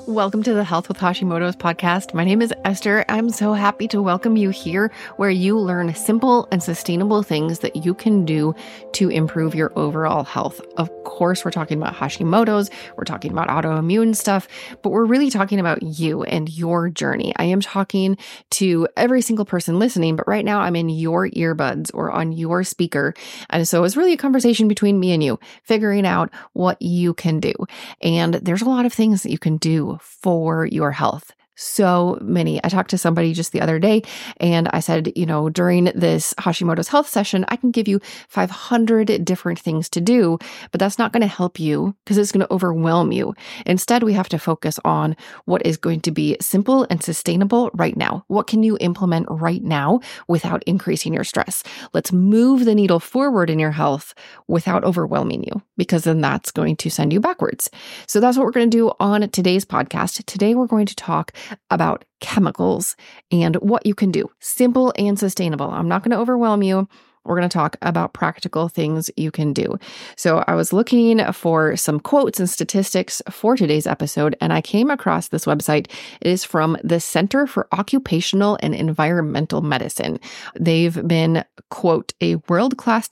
Welcome to the Health with Hashimoto's podcast. My name is Esther. I'm so happy to welcome you here where you learn simple and sustainable things that you can do to improve your overall health. Of course, we're talking about Hashimoto's, we're talking about autoimmune stuff, but we're really talking about you and your journey. I am talking to every single person listening, but right now I'm in your earbuds or on your speaker. And so it's really a conversation between me and you, figuring out what you can do. And there's a lot of things that you can do for your health. So many. I talked to somebody just the other day and I said, during this Hashimoto's health session, I can give you 500 different things to do, but that's not going to help you because it's going to overwhelm you. Instead, we have to focus on what is going to be simple and sustainable right now. What can you implement right now without increasing your stress? Let's move the needle forward in your health without overwhelming you, because then that's going to send you backwards. So that's what we're going to do on today's podcast. Today, we're going to talk about chemicals and what you can do. Simple and sustainable. I'm not going to overwhelm you. We're going to talk about practical things you can do. So I was looking for some quotes and statistics for today's episode, and I came across this website. It is from the Center for Occupational and Environmental Medicine. They've been, quote, a world-class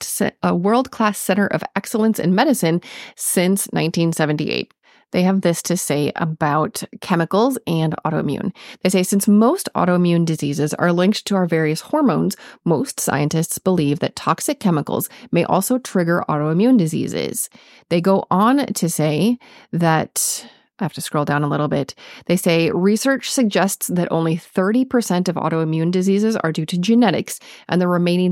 center of excellence in medicine since 1978. They have this to say about chemicals and autoimmune. They say, since most autoimmune diseases are linked to our various hormones, most scientists believe that toxic chemicals may also trigger autoimmune diseases. They go on to say that, I have to scroll down a little bit. They say research suggests that only 30% of autoimmune diseases are due to genetics, and the remaining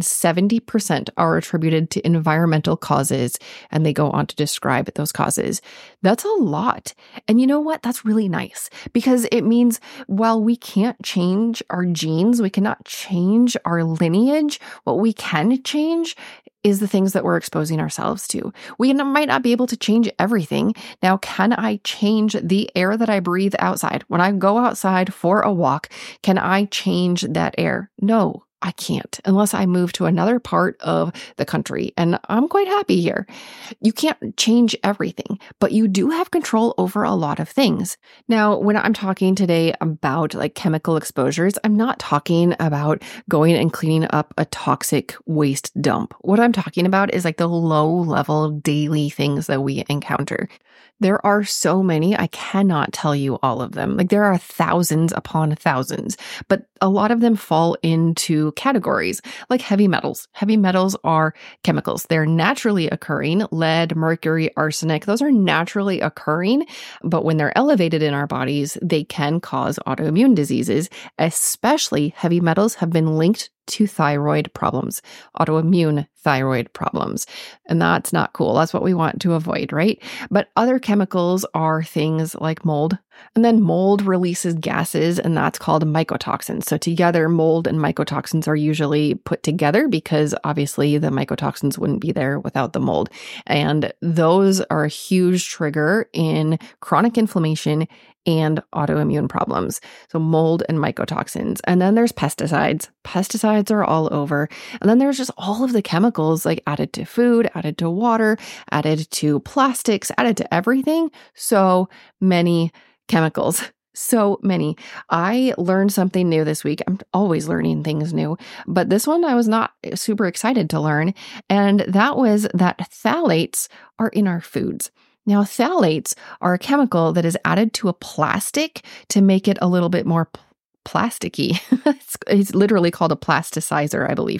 70% are attributed to environmental causes. And they go on to describe those causes. That's a lot. And you know what? That's really nice, because it means while we can't change our genes, we cannot change our lineage, what we can change is the things that we're exposing ourselves to. We might not be able to change everything. Now, can I change the air that I breathe outside? When I go outside for a walk, can I change that air? No, I can't, unless I move to another part of the country. And I'm quite happy here. You can't change everything, but you do have control over a lot of things. Now, when I'm talking today about like chemical exposures, I'm not talking about going and cleaning up a toxic waste dump. What I'm talking about is like the low level daily things that we encounter. There are so many, I cannot tell you all of them. Like there are thousands upon thousands, but a lot of them fall into categories like heavy metals. Heavy metals are chemicals. They're naturally occurring. Lead, mercury, arsenic, those are naturally occurring, but when they're elevated in our bodies, they can cause autoimmune diseases. Especially heavy metals have been linked to thyroid problems, autoimmune thyroid problems. And that's not cool. That's what we want to avoid, right? But other chemicals are things like mold. And then mold releases gases, and that's called mycotoxins. So together, mold and mycotoxins are usually put together because obviously the mycotoxins wouldn't be there without the mold. And those are a huge trigger in chronic inflammation and autoimmune problems. So mold and mycotoxins. And then there's pesticides. Pesticides are all over. And then there's just all of the chemicals like added to food, added to water, added to plastics, added to everything. So many chemicals. So many. I learned something new this week. I'm always learning things new, but this one I was not super excited to learn. And that was that phthalates are in our foods. Now, phthalates are a chemical that is added to a plastic to make it a little bit more plasticky. It's literally called a plasticizer, I believe.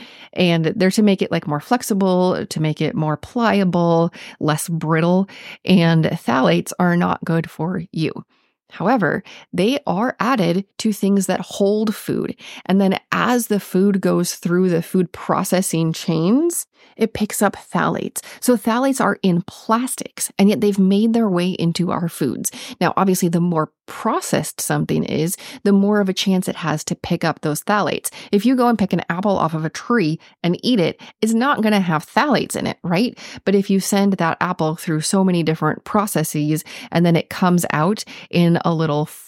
And they're to make it like more flexible, to make it more pliable, less brittle. And phthalates are not good for you. However, they are added to things that hold food. And then as the food goes through the food processing chains, it picks up phthalates. So phthalates are in plastics, and yet they've made their way into our foods. Now, obviously, the more processed something is, the more of a chance it has to pick up those phthalates. If you go and pick an apple off of a tree and eat it, it's not going to have phthalates in it, right? But if you send that apple through so many different processes and then it comes out in a little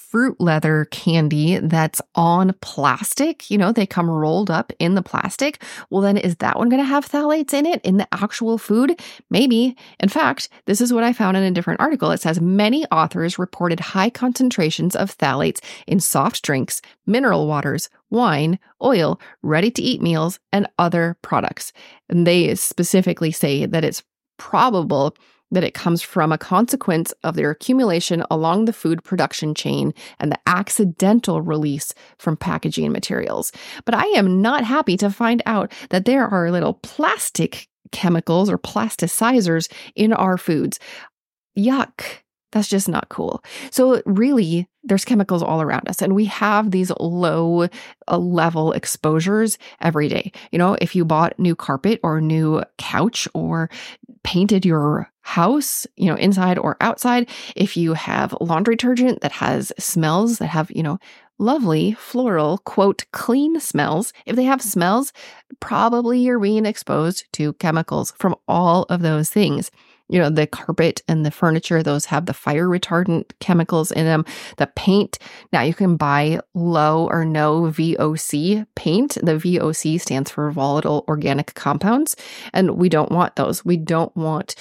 fruit leather candy that's on plastic, they come rolled up in the plastic. Well, then is that one going to have phthalates in it in the actual food? Maybe. In fact, this is what I found in a different article. It says many authors reported high concentrations of phthalates in soft drinks, mineral waters, wine, oil, ready-to-eat meals, and other products. And they specifically say that it's probable that it comes from a consequence of their accumulation along the food production chain and the accidental release from packaging materials. But I am not happy to find out that there are little plastic chemicals or plasticizers in our foods. Yuck. That's just not cool. So really, there's chemicals all around us, and we have these low level exposures every day. If you bought new carpet or new couch or painted your house, inside or outside, if you have laundry detergent that has smells that have, lovely floral, quote, clean smells, if they have smells, probably you're being exposed to chemicals from all of those things. The carpet and the furniture, those have the fire retardant chemicals in them. The paint, now you can buy low or no VOC paint. The VOC stands for volatile organic compounds, and we don't want those. We don't want,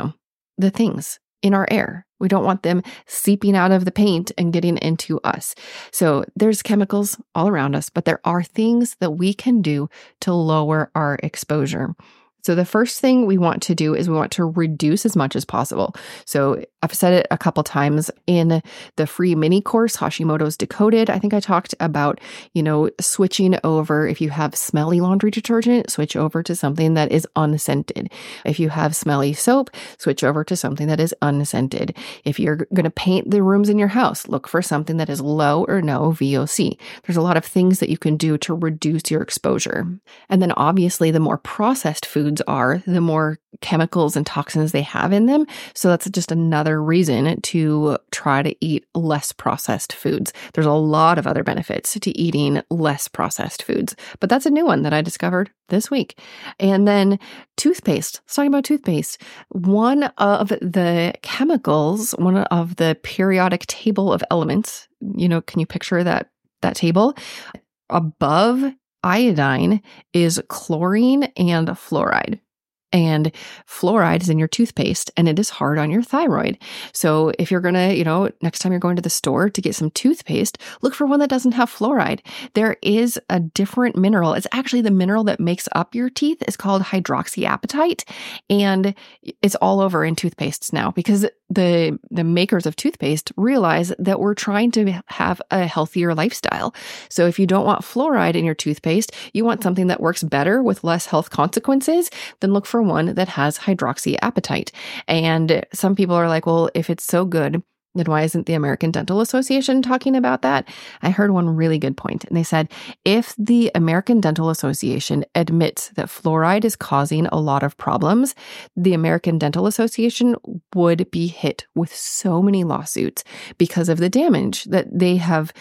the things in our air. We don't want them seeping out of the paint and getting into us. So there's chemicals all around us, but there are things that we can do to lower our exposure. So the first thing we want to do is we want to reduce as much as possible. So I've said it a couple times in the free mini course, Hashimoto's Decoded. I think I talked about, switching over. If you have smelly laundry detergent, switch over to something that is unscented. If you have smelly soap, switch over to something that is unscented. If you're going to paint the rooms in your house, look for something that is low or no VOC. There's a lot of things that you can do to reduce your exposure. And then obviously the more processed foods are, the more chemicals and toxins they have in them. So that's just another reason to try to eat less processed foods. There's a lot of other benefits to eating less processed foods, but that's a new one that I discovered this week. And then toothpaste. Let's talk about toothpaste. One of the chemicals, one of the periodic table of elements, can you picture that table? Above iodine is chlorine and fluoride. And fluoride is in your toothpaste, and it is hard on your thyroid. So if you're going to, next time you're going to the store to get some toothpaste, look for one that doesn't have fluoride. There is a different mineral. It's actually the mineral that makes up your teeth. It's called hydroxyapatite, and it's all over in toothpastes now because the makers of toothpaste realize that we're trying to have a healthier lifestyle. So if you don't want fluoride in your toothpaste, you want something that works better with less health consequences, then look for one that has hydroxyapatite. And some people are like, well, if it's so good, then why isn't the American Dental Association talking about that? I heard one really good point, and they said, if the American Dental Association admits that fluoride is causing a lot of problems, the American Dental Association would be hit with so many lawsuits because of the damage that they have,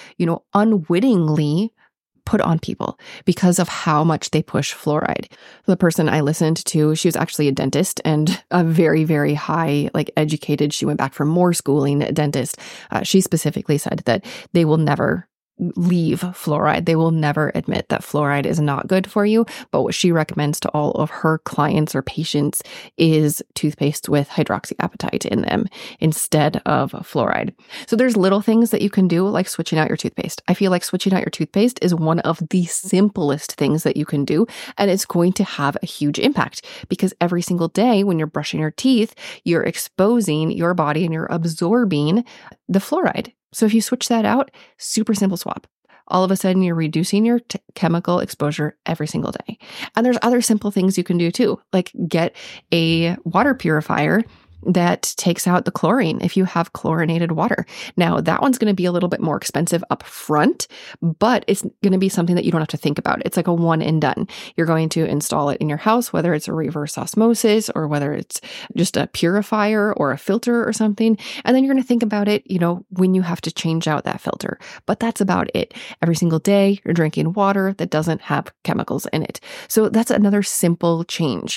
unwittingly put on people because of how much they push fluoride. The person I listened to, she was actually a dentist and a very, very high, educated. She went back for more schooling dentist. She specifically said that they will never leave fluoride. They will never admit that fluoride is not good for you. But what she recommends to all of her clients or patients is toothpaste with hydroxyapatite in them instead of fluoride. So there's little things that you can do, like switching out your toothpaste. I feel like switching out your toothpaste is one of the simplest things that you can do, and it's going to have a huge impact because every single day when you're brushing your teeth, you're exposing your body and you're absorbing the fluoride. So if you switch that out, super simple swap. All of a sudden, you're reducing your chemical exposure every single day. And there's other simple things you can do too, like get a water purifier that takes out the chlorine if you have chlorinated water. Now, that one's going to be a little bit more expensive up front, but it's going to be something that you don't have to think about. It's like a one and done. You're going to install it in your house, whether it's a reverse osmosis or whether it's just a purifier or a filter or something. And then you're going to think about it, when you have to change out that filter. But that's about it. Every single day, you're drinking water that doesn't have chemicals in it. So that's another simple change.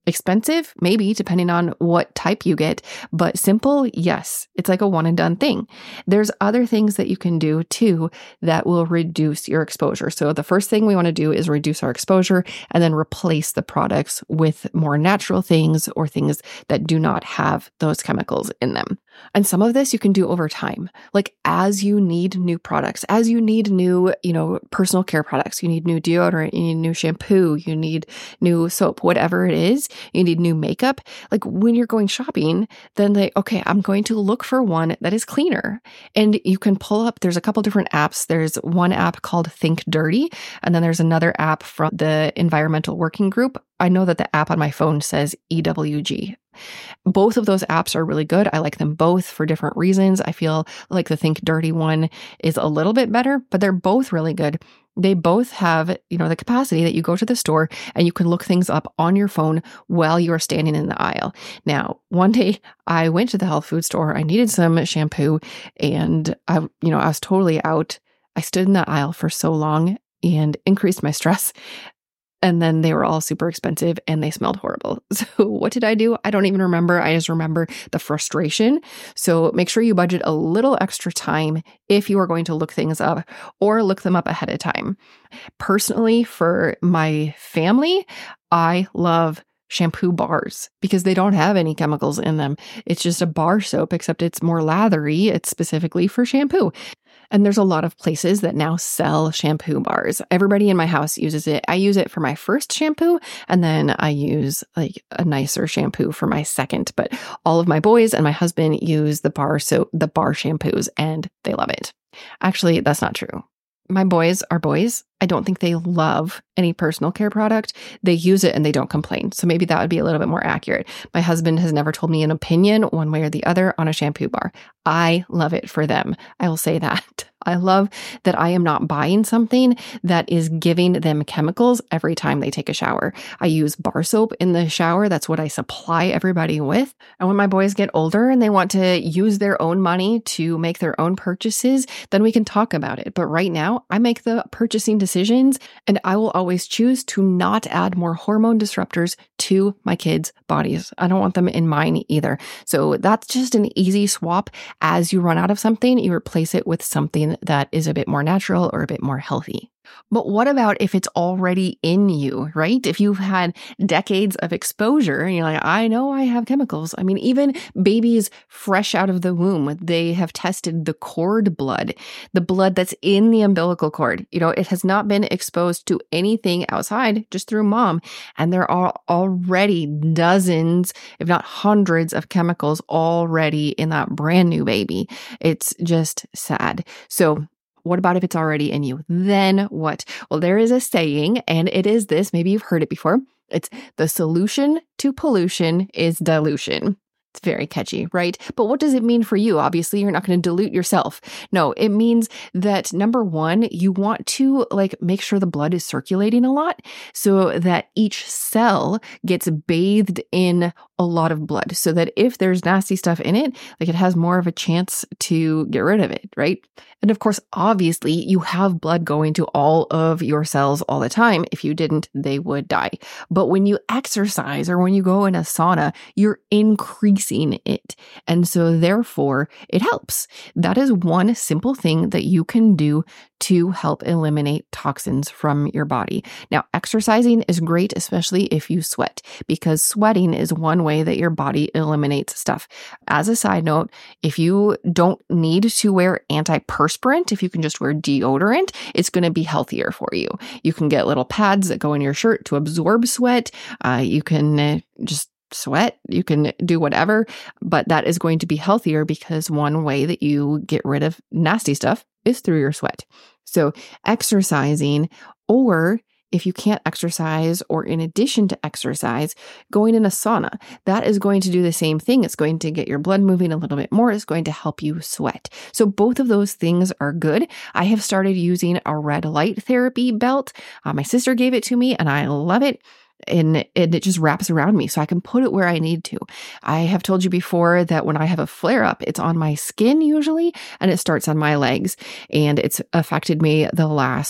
Expensive, maybe, depending on what type you get, but simple, yes. It's like a one and done thing. There's other things that you can do too that will reduce your exposure. So the first thing we want to do is reduce our exposure and then replace the products with more natural things or things that do not have those chemicals in them. And some of this you can do over time. Like as you need new products, as you need new, personal care products, you need new deodorant, you need new shampoo, you need new soap, whatever it is, you need new makeup. Like when you're going shopping, then okay, I'm going to look for one that is cleaner. And you can pull up, there's a couple different apps. There's one app called Think Dirty, and then there's another app from the Environmental Working Group. I know that the app on my phone says EWG. Both of those apps are really good. I like them both for different reasons. I feel like the Think Dirty one is a little bit better, but they're both really good. They both have, the capacity that you go to the store and you can look things up on your phone while you are standing in the aisle. Now, one day I went to the health food store. I needed some shampoo and I was totally out. I stood in the aisle for so long and increased my stress. And then they were all super expensive and they smelled horrible. So what did I do? I don't even remember. I just remember the frustration. So make sure you budget a little extra time if you are going to look things up or look them up ahead of time. Personally, for my family, I love shampoo bars because they don't have any chemicals in them. It's just a bar soap, except it's more lathery. It's specifically for shampoo. And there's a lot of places that now sell shampoo bars. Everybody in my house uses it. I use it for my first shampoo, and then I use like a nicer shampoo for my second. But all of my boys and my husband use the bar shampoos, and they love it. Actually, that's not true. My boys are boys. I don't think they love any personal care product. They use it and they don't complain. So maybe that would be a little bit more accurate. My husband has never told me an opinion one way or the other on a shampoo bar. I love it for them. I will say that. I love that I am not buying something that is giving them chemicals every time they take a shower. I use bar soap in the shower. That's what I supply everybody with. And when my boys get older and they want to use their own money to make their own purchases, then we can talk about it. But right now, I make the purchasing decisions, and I will always choose to not add more hormone disruptors to my kids' bodies. I don't want them in mine either. So that's just an easy swap. As you run out of something, you replace it with something that is a bit more natural or a bit more healthy. But what about if it's already in you, right? If you've had decades of exposure and you're like, I know I have chemicals. I mean, even babies fresh out of the womb, they have tested the cord blood, the blood that's in the umbilical cord. It has not been exposed to anything outside, just through mom. And there are already dozens, if not hundreds of chemicals already in that brand new baby. It's just sad. So what about if it's already in you? Then what? Well, there is a saying, and it is this. Maybe you've heard it before. It's the solution to pollution is dilution. It's very catchy, right? But what does it mean for you? Obviously, you're not going to dilute yourself. No, it means that number one, you want to make sure the blood is circulating a lot so that each cell gets bathed in a lot of blood so that if there's nasty stuff in it, it has more of a chance to get rid of it, right? And of course, obviously, you have blood going to all of your cells all the time. If you didn't, they would die. But when you exercise or when you go in a sauna, you're increasing it. And so therefore, it helps. That is one simple thing that you can do to help eliminate toxins from your body. Now, exercising is great, especially if you sweat, because sweating is one way that your body eliminates stuff. As a side note, if you don't need to wear antiperspirant, if you can just wear deodorant, it's going to be healthier for you. You can get little pads that go in your shirt to absorb sweat. You can just sweat, you can do whatever, but that is going to be healthier because one way that you get rid of nasty stuff is through your sweat. So exercising, or if you can't exercise, or in addition to exercise, going in a sauna, that is going to do the same thing. It's going to get your blood moving a little bit more. It's going to help you sweat. So both of those things are good. I have started using a red light therapy belt. My sister gave it to me and I love it. And it just wraps around me so I can put it where I need to. I have told you before that when I have a flare up, it's on my skin usually, and it starts on my legs. And it's affected me the last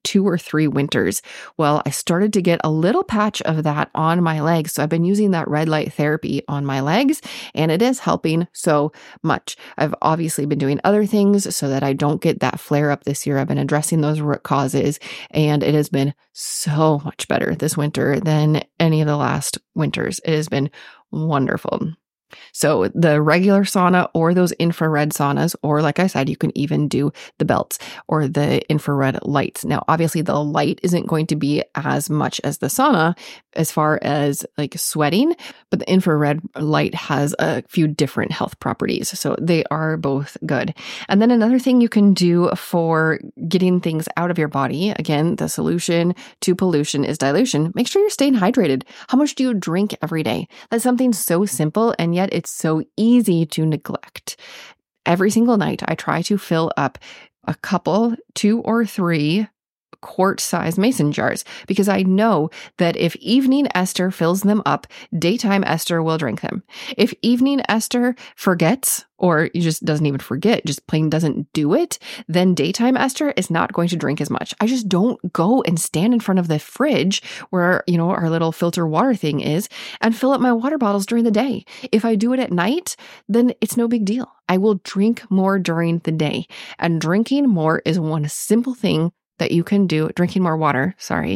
2 or 3 winters. Well, I started to get a little patch of that on my legs. So I've been using that red light therapy on my legs, and it is helping so much. I've obviously been doing other things so that I don't get that flare up this year. I've been addressing those root causes, and it has been so much better this winter than any of the last winters. It has been wonderful. So the regular sauna or those infrared saunas, or like I said, you can even do the belts or the infrared lights. Now, obviously the light isn't going to be as much as the sauna as far as like sweating, but the infrared light has a few different health properties. So they are both good. And then another thing you can do for getting things out of your body, again, the solution to pollution is dilution. Make sure you're staying hydrated. How much do you drink every day? That's something so simple, and yet it's so easy to neglect. Every single night, I try to fill up a couple, 2 or 3 quart-sized mason jars, because I know that if evening Esther fills them up, daytime Esther will drink them. If evening Esther forgets, or just doesn't even forget, just plain doesn't do it, then daytime Esther is not going to drink as much. I just don't go and stand in front of the fridge where, our little filter water thing is and fill up my water bottles during the day. If I do it at night, then it's no big deal. I will drink more during the day, and drinking more is one simple thing that you can do. Drinking more water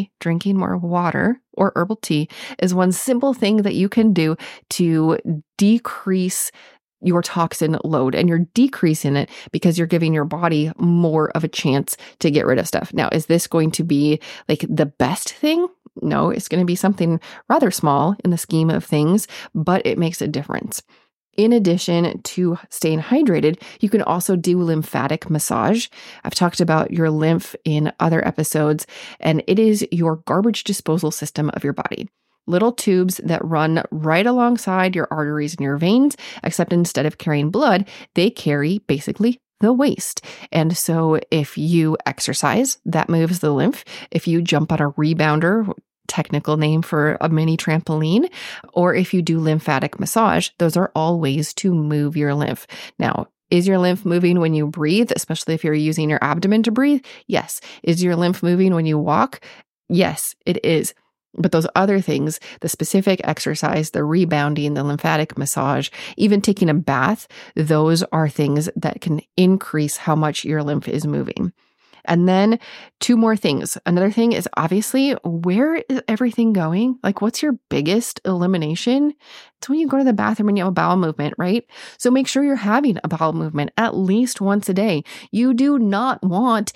or herbal tea is one simple thing that you can do to decrease your toxin load, and you're decreasing it because you're giving your body more of a chance to get rid of stuff. Now, is this going to be like the best thing? No, it's going to be something rather small in the scheme of things, but it makes a difference. In addition to staying hydrated, you can also do lymphatic massage. I've talked about your lymph in other episodes, and it is your garbage disposal system of your body. Little tubes that run right alongside your arteries and your veins, except instead of carrying blood, they carry basically the waste. And so if you exercise, that moves the lymph. If you jump on a rebounder, technical name for a mini trampoline, or if you do lymphatic massage, those are all ways to move your lymph. Now, is your lymph moving when you breathe, especially if you're using your abdomen to breathe? Yes. Is your lymph moving when you walk? Yes, it is. But those other things, the specific exercise, the rebounding, the lymphatic massage, even taking a bath, those are things that can increase how much your lymph is moving. And then 2 more things. Another thing is obviously, where is everything going? Like, what's your biggest elimination? It's when you go to the bathroom and you have a bowel movement, right? So make sure you're having a bowel movement at least once a day. You do not want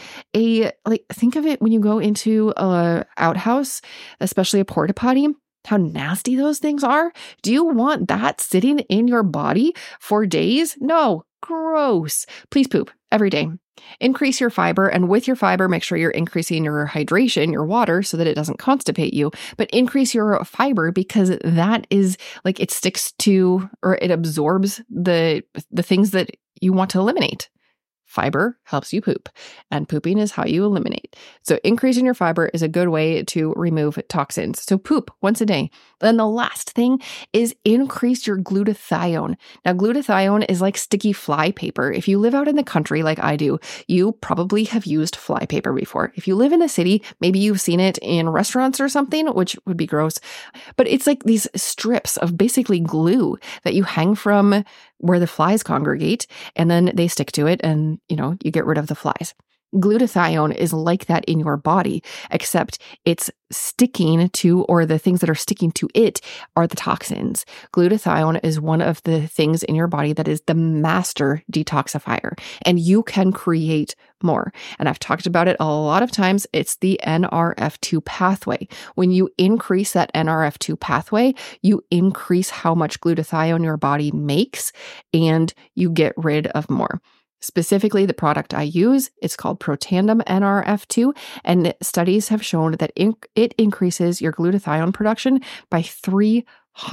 think of it when you go into a outhouse, especially a porta potty, how nasty those things are. Do you want that sitting in your body for days? No, gross. Please poop every day. Increase your fiber, and with your fiber, make sure you're increasing your hydration, your water, so that it doesn't constipate you, but increase your fiber because that is like it sticks to, or it absorbs the things that you want to eliminate. Fiber helps you poop, and pooping is how you eliminate. So increasing your fiber is a good way to remove toxins. So poop once a day. Then the last thing is increase your glutathione. Now, glutathione is like sticky fly paper. If you live out in the country like I do, you probably have used fly paper before. If you live in a city, maybe you've seen it in restaurants or something, which would be gross. But it's like these strips of basically glue that you hang from where the flies congregate, and then they stick to it, and you get rid of the flies. Glutathione is like that in your body, except it's sticking to, or the things that are sticking to it are the toxins. Glutathione is one of the things in your body that is the master detoxifier, and you can create more. And I've talked about it a lot of times. It's the NRF2 pathway. When you increase that NRF2 pathway, you increase how much glutathione your body makes, and you get rid of more. Specifically, the product I use, it's called Protandim NRF2, and studies have shown that it increases your glutathione production by 300%.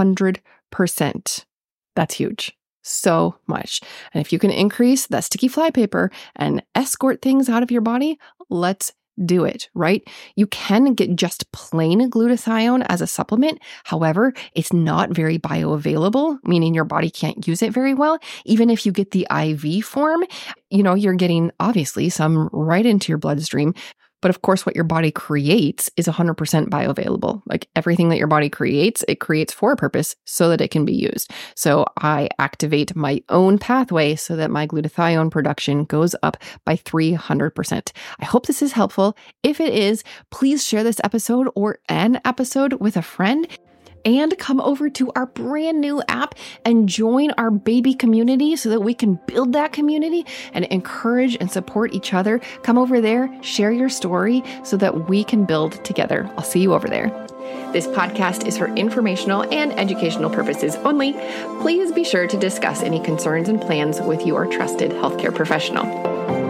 That's huge. So much. And if you can increase that sticky fly paper and escort things out of your body, let's do it, right? You can get just plain glutathione as a supplement. However, it's not very bioavailable, meaning your body can't use it very well. Even if you get the IV form, you're getting obviously some right into your bloodstream, But of course, what your body creates is 100% bioavailable. Like everything that your body creates, it creates for a purpose so that it can be used. So I activate my own pathway so that my glutathione production goes up by 300%. I hope this is helpful. If it is, please share this episode or an episode with a friend. And come over to our brand new app and join our baby community so that we can build that community and encourage and support each other. Come over there, share your story so that we can build together. I'll see you over there. This podcast is for informational and educational purposes only. Please be sure to discuss any concerns and plans with your trusted healthcare professional.